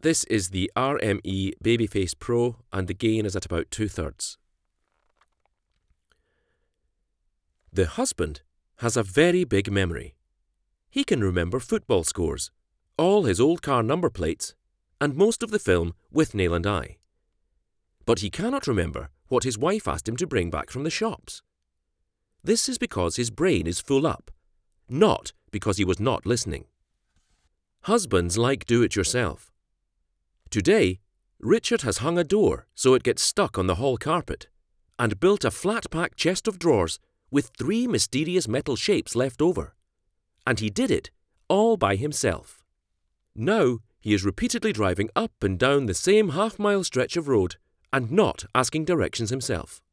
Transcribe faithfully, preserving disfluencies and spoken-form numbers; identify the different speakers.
Speaker 1: This is the R M E Babyface Pro and the gain is at about two-thirds. The husband has a very big memory. He can remember football scores, all his old car number plates, and most of the film Withnail and I. But he cannot remember what his wife asked him to bring back from the shops. This is because his brain is full up, not because he was not listening. Husbands like do-it-yourself. Today, Richard has hung a door so it gets stuck on the hall carpet and built a flat-pack chest of drawers with three mysterious metal shapes left over. And he did it all by himself. Now he is repeatedly driving up and down the same half-mile stretch of road and not asking directions himself.